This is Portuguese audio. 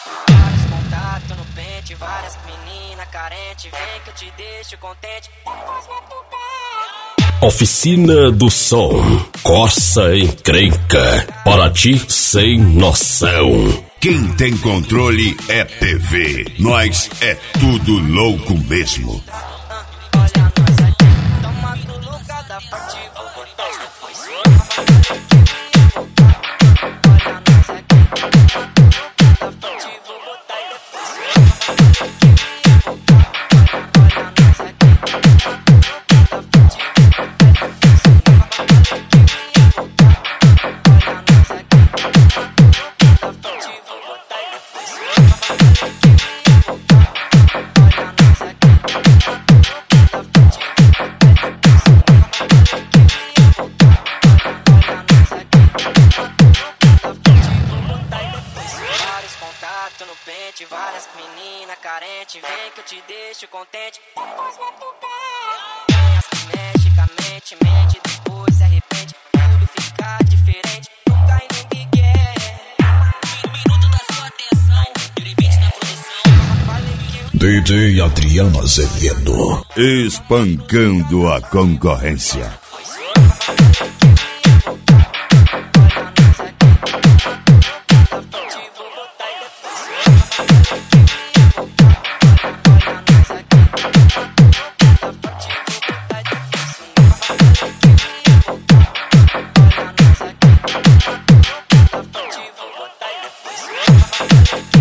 Vários contatos no pente, várias meninas carentes. Vem que eu te deixo contente. Oficina do Som, Corsa Encrenca, para ti sem noção. Quem tem controle é TV, nós é tudo louco mesmo. Olha nós aqui, toma do lugar da forte, vou botar depois. Olha nós aqui, toma do lugar da forte, vou botar depois. Olha nós aqui, toma do lugar da forte, vou botar depois. Vários contatos no pente, várias meninas carentes. Vem que eu te deixo contente. Tem as que mexe com a mente, mente, depois se arrepende. Tudo fica diferente, nunca em ninguém. Minuto da sua atenção, limite da produção. DJ Adriano Azevedo, Espancando a concorrência. Vou botar depois.